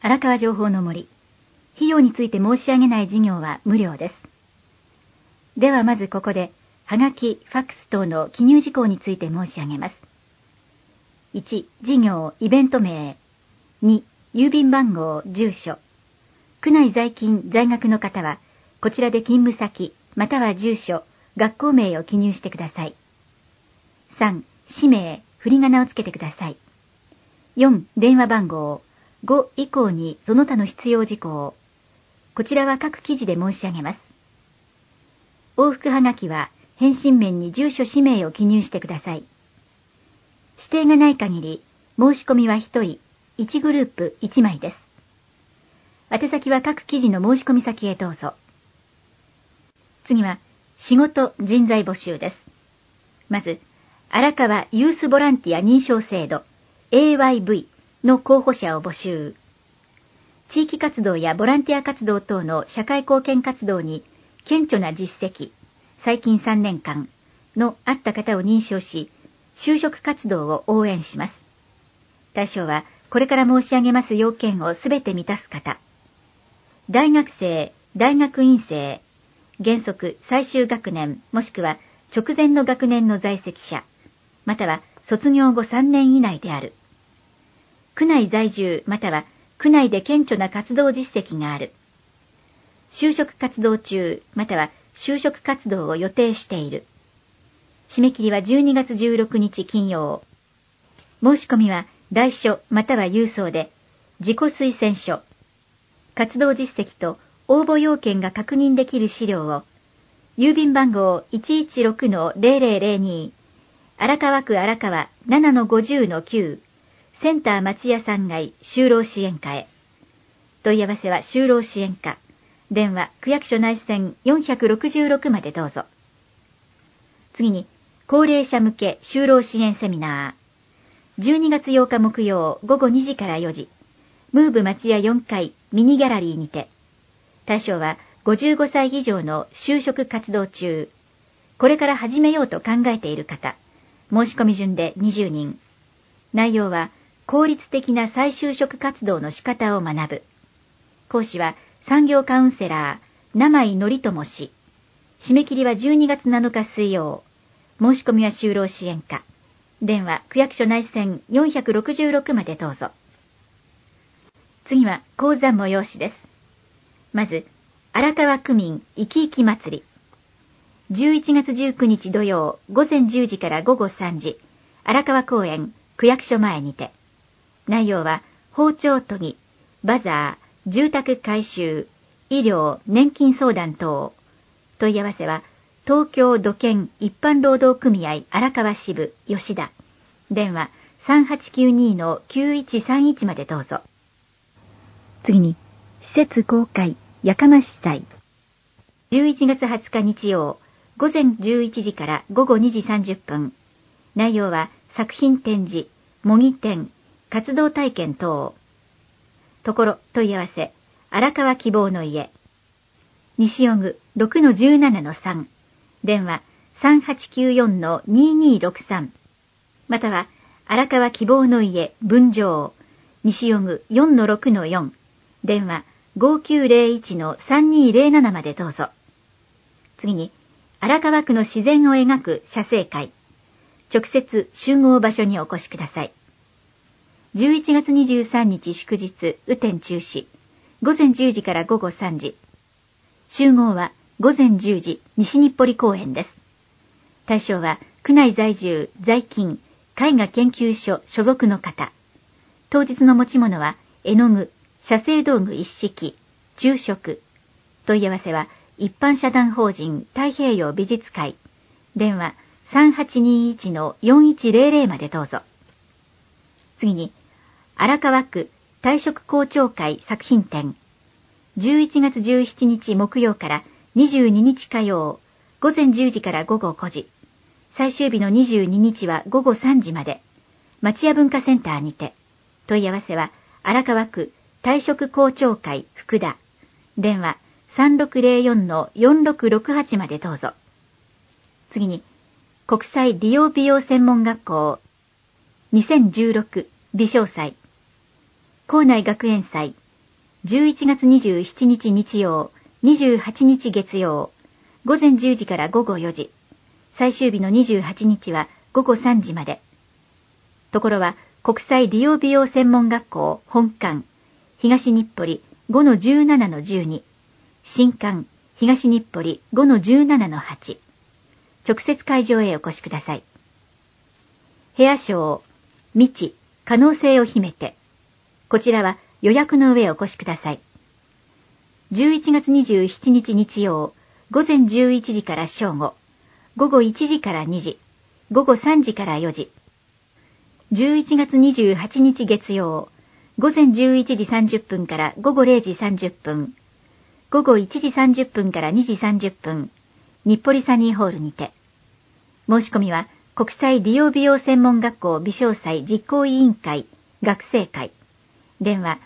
荒川情報の森。費用について申し上げない事業は無料です。ではまずここで、はがき、ファックス等の記入事項について申し上げます。1、事業、イベント名。2、郵便番号、住所。区内在勤、在学の方は、こちらで勤務先、または住所、学校名を記入してください。3、氏名、振り仮名をつけてください。4、電話番号。5以降にその他の必要事項。こちらは各記事で申し上げます。往復はがきは、返信面に住所氏名を記入してください。指定がない限り、申し込みは1人、1グループ1枚です。宛先は各記事の申し込み先へどうぞ。次は、仕事人材募集です。まず、荒川ユースボランティア認証制度 AYV の候補者を募集。地域活動やボランティア活動等の社会貢献活動に顕著な実績、最近3年間のあった方を認証し、就職活動を応援します。対象は、これから申し上げます要件をすべて満たす方。大学生、大学院生、原則最終学年もしくは直前の学年の在籍者、または卒業後3年以内である。区内在住または区内で顕著な活動実績がある。就職活動中または就職活動を予定している。締め切りは12月16日金曜。申し込みは代書または郵送で自己推薦書、活動実績と応募要件が確認できる資料を郵便番号 116-0002 荒川区荒川 7-50-9 センター松屋3階就労支援課へ。問い合わせは就労支援課。電話区役所内線466までどうぞ。次に、高齢者向け就労支援セミナー。12月8日木曜午後2時から4時。ムーブ松屋4階ミニギャラリーにて。対象は55歳以上の就職活動中。これから始めようと考えている方。申し込み順で20人。内容は、効率的な再就職活動の仕方を学ぶ。講師は産業カウンセラー、名井則智氏。締め切りは12月7日水曜。申し込みは就労支援課。電話、区役所内線466までどうぞ。次は講座催しです。まず、荒川区民いきいき祭り。11月19日土曜午前10時から午後3時、荒川公園区役所前にて。内容は、包丁研ぎ、バザー、住宅改修、医療、年金相談等。問い合わせは、東京土建一般労働組合荒川支部吉田。電話3892-9131までどうぞ。次に、施設公開、やかまし祭。11月20日日曜、午前11時から午後2時30分。内容は、作品展示、模擬展、活動体験等。ところ、問い合わせ、荒川希望の家。西尾具 6-17-3。電話3894-2263。または、荒川希望の家分譲。西尾具 4-6-4。電話5901-3207までどうぞ。次に、荒川区の自然を描く写生会。直接集合場所にお越しください。11月23日祝日、雨天中止。午前10時から午後3時。集合は午前10時、西日暮里公園です。対象は、区内在住、在勤、絵画研究所所属の方。当日の持ち物は、絵の具、写生道具一式、昼食。問い合わせは、一般社団法人太平洋美術会。電話3821-4100までどうぞ。次に、荒川区退職校長会作品展。11月17日木曜から22日火曜、午前10時から午後5時。最終日の22日は午後3時まで。町屋文化センターにて。問い合わせは、荒川区退職校長会福田。電話3604-4668までどうぞ。次に、国際理容美容専門学校2016美商祭。校内学園祭 11月27日日曜、28日月曜、午前10時から午後4時、最終日の28日は午後3時まで。ところは、国際理容美容専門学校本館、東日暮里 5-17-12、新館、東日暮里 5-17-8、直接会場へお越しください。ヘアショー、未知、可能性を秘めて。こちらは予約の上お越しください。11月27日日曜、午前11時から正午、午後1時から2時、午後3時から4時。11月28日月曜、午前11時30分から午後0時30分、午後1時30分から2時30分、日暮里サニーホールにて。申し込みは、国際理容美容専門学校美商祭実行委員会学生会。電話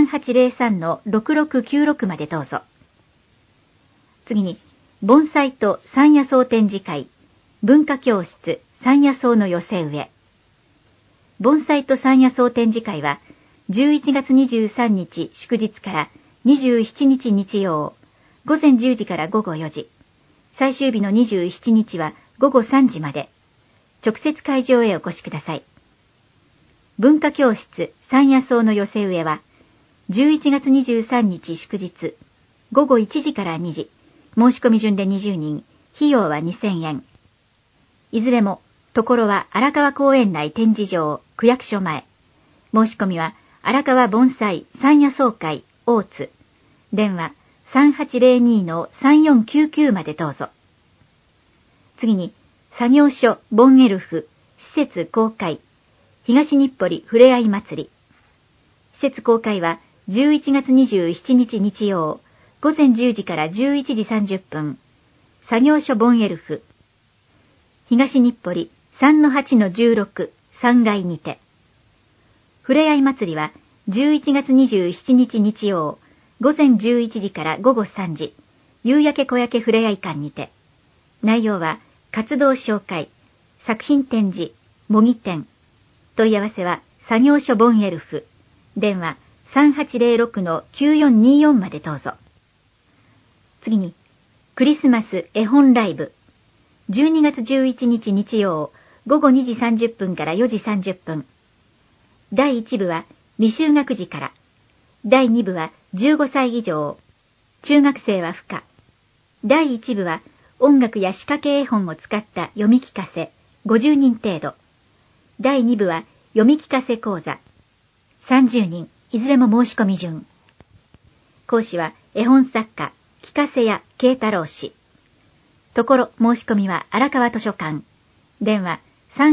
3803-6696 までどうぞ。次に、盆栽と山野草展示会、文化教室山野草の寄せ植え。盆栽と山野草展示会は、11月23日祝日から27日日曜、午前10時から午後4時、最終日の27日は午後3時まで、直接会場へお越しください。文化教室山野草の寄せ植えは、11月23日祝日、午後1時から2時、申し込み順で20人、費用は2000円。いずれも、ところは荒川公園内展示場、区役所前。申し込みは、荒川盆栽山野草会、大津。電話、3802-3499までどうぞ。次に、作業所ボンエルフ、施設公開、東日暮里ふれあい祭り。施設公開は、11月27日日曜、午前10時から11時30分。作業所ボンエルフ。東日暮里 3-8-16 3階にて。ふれあい祭りは11月27日日曜、午前11時から午後3時、夕焼け小焼けふれあい館にて。内容は活動紹介、作品展示、模擬展。問い合わせは作業所ボンエルフ。電話 3806-9424 までどうぞ。次に、クリスマス絵本ライブ。12月11日日曜、午後2時30分から4時30分。第1部は未就学児から。第2部は15歳以上。中学生は不可。第1部は音楽や仕掛け絵本を使った読み聞かせ、50人程度。第2部は読み聞かせ講座。30人、いずれも申し込み順。講師は絵本作家、聞かせや慶太郎氏。ところ申し込みは荒川図書館。電話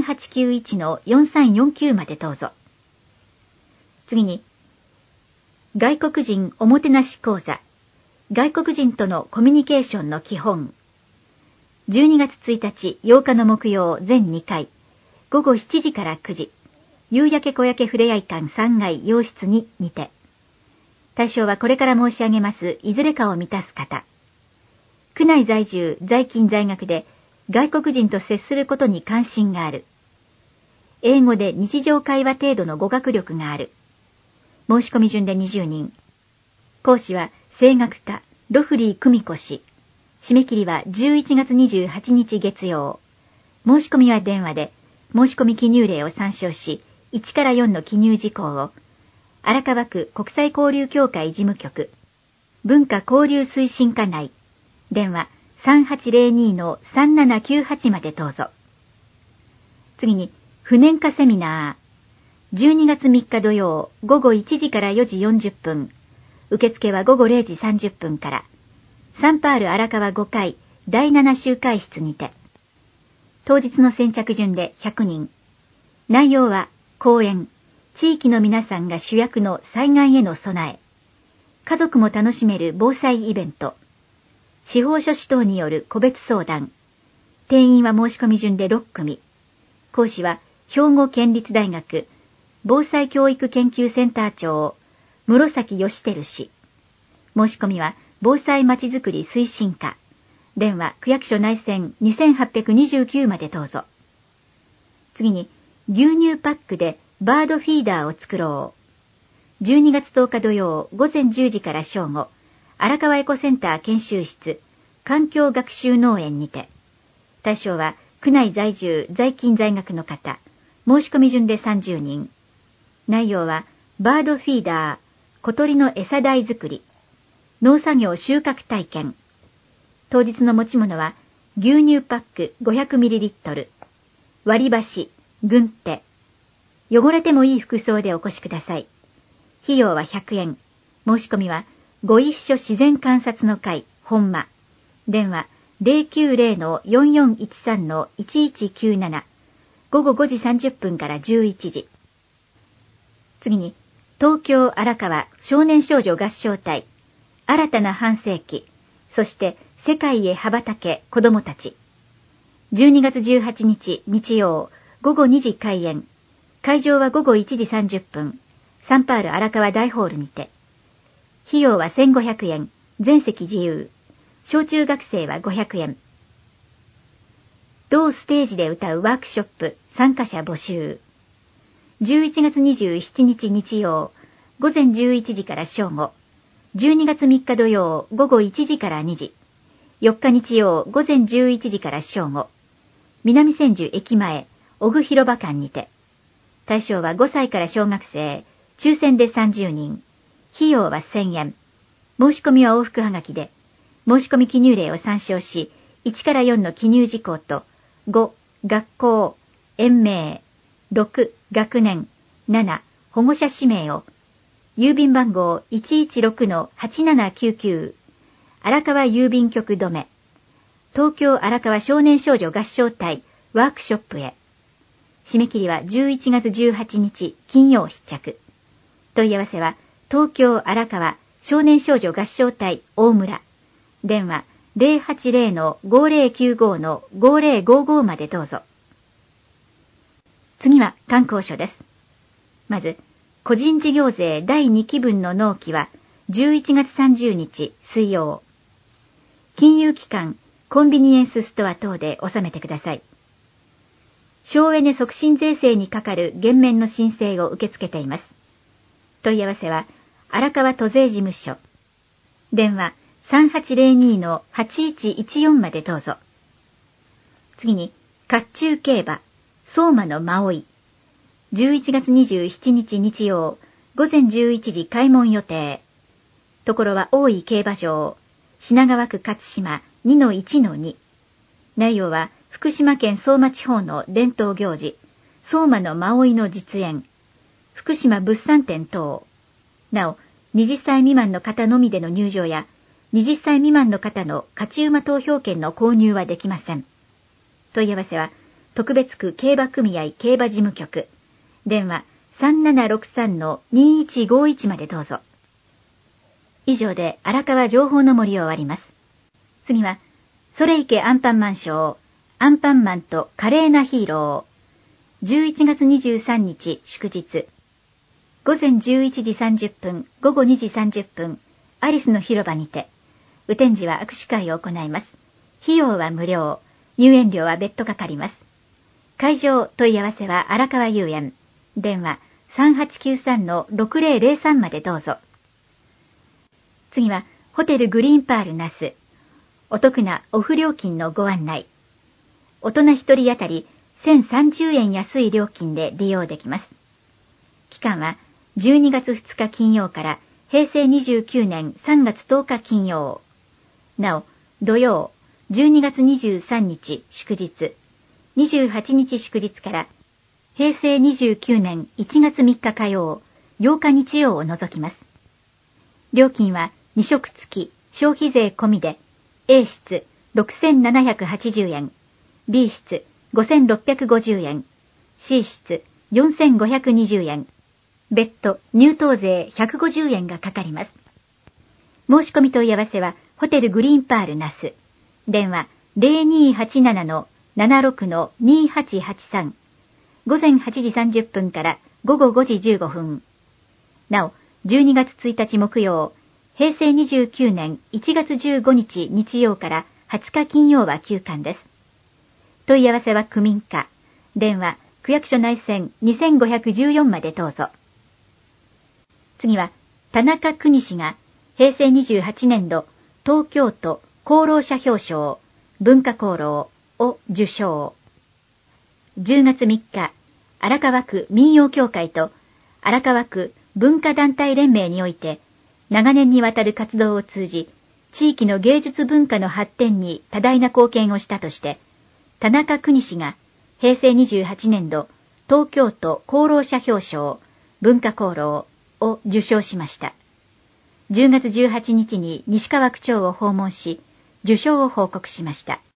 3891-4349 までどうぞ。次に、外国人おもてなし講座。外国人とのコミュニケーションの基本。12月1日、8日の木曜全2回。午後7時から9時。夕焼け小焼けふれあい館3階洋室にて。対象はこれから申し上げますいずれかを満たす方。区内在住、在勤在学で外国人と接することに関心がある。英語で日常会話程度の語学力がある。申し込み順で20人。講師は声楽家、ロフリー久美子氏。締め切りは11月28日月曜。申し込みは電話で、申し込み記入例を参照し、1から4の記入事項を、荒川区国際交流協会事務局、文化交流推進課内、電話 3802-3798 までどうぞ。次に、不燃化セミナー。12月3日土曜、午後1時から4時40分。受付は午後0時30分から。サンパール荒川5階、第7集会室にて。当日の先着順で100人。内容は、講演、地域の皆さんが主役の災害への備え。家族も楽しめる防災イベント。司法書士等による個別相談。定員は申し込み順で6組。講師は兵庫県立大学防災教育研究センター長室崎義輝氏。申し込みは防災まちづくり推進課。電話区役所内線2829までどうぞ。次に牛乳パックでバードフィーダーを作ろう。 12月10日土曜午前10時から正午、荒川エコセンター研修室、環境学習農園にて。対象は、区内在住、在勤在学の方。申し込み順で30人。内容は、バードフィーダー、小鳥の餌台作り、農作業収穫体験。当日の持ち物は、牛乳パック 500ml、割り箸、軍手。汚れてもいい服装でお越しください。費用は100円。申し込みは、ご一緒自然観察の会、本間。電話、090-4413-1197。午後5時30分から11時。次に、東京荒川少年少女合唱隊、新たな半世紀、そして世界へ羽ばたけ子供たち。12月18日日曜、午後2時開演。会場は午後1時30分。サンパール荒川大ホールにて。費用は1500円、全席自由。小中学生は500円。同ステージで歌うワークショップ、参加者募集。11月27日日曜、午前11時から正午。12月3日土曜、午後1時から2時。4日日曜、午前11時から正午。南千住駅前、小具広場館にて。対象は5歳から小学生、抽選で30人。費用は1000円。申し込みは往復はがきで、申し込み記入例を参照し、1から4の記入事項と、5、学校、園名、6、学年、7、保護者氏名を、郵便番号 116-8799、荒川郵便局止め、東京荒川少年少女合唱隊ワークショップへ。締め切りは11月18日金曜必着。問い合わせは東京荒川少年少女合唱隊大村。電話 080-5095-5055 までどうぞ。次は観光所です。まず、個人事業税第2期分の納期は11月30日水曜。金融機関、コンビニエンスストア等で納めてください。省エネ促進税制にかかる減免の申請を受け付けています。問い合わせは、荒川都税事務所。電話 3802-8114 までどうぞ。次に、甲冑競馬、相馬の馬追。11月27日日曜、午前11時開門予定。ところは大井競馬場、品川区勝島 2-1-2。内容は福島県相馬地方の伝統行事、相馬の馬追の実演、福島物産展等。なお、20歳未満の方のみでの入場や、20歳未満の方の勝ち馬投票券の購入はできません。問い合わせは、特別区競馬組合競馬事務局。電話 3763-2151 までどうぞ。以上で荒川情報の森を終わります。次は、それいけアンパンマンショー、アンパンマンと華麗なヒーロー。11月23日祝日。午前11時30分、午後2時30分、アリスの広場にて、雨天時は握手会を行います。費用は無料、入園料は別途かかります。会場問い合わせは荒川遊園。電話 3893-6003 までどうぞ。次は、ホテルグリーンパール那須。お得なオフ料金のご案内。大人一人当たり1030円安い料金で利用できます。期間は12月2日金曜から平成29年3月10日金曜。なお、土曜、12月23日祝日、28日祝日から平成29年1月3日火曜、8日日曜を除きます。料金は2食付き、消費税込みで、A 室6780円、B 室5650円、C 室4520円、別途入湯税150円がかかります。申し込み問い合わせは、ホテルグリーンパール那須。電話 0287-76-2883。午前8時30分から午後5時15分。なお、12月1日木曜、平成29年1月15日日曜から20日金曜は休館です。問い合わせは区民課。電話、区役所内線2514までどうぞ。 次は、田中邦氏が平成28年度東京都功労者表彰文化功労を受賞。10月3日、荒川区民謡協会と荒川区文化団体連盟において、長年にわたる活動を通じ、地域の芸術文化の発展に多大な貢献をしたとして、田中邦氏が平成28年度東京都功労者表彰文化功労を受賞しました。10月18日に西川区長を訪問し、受賞を報告しました。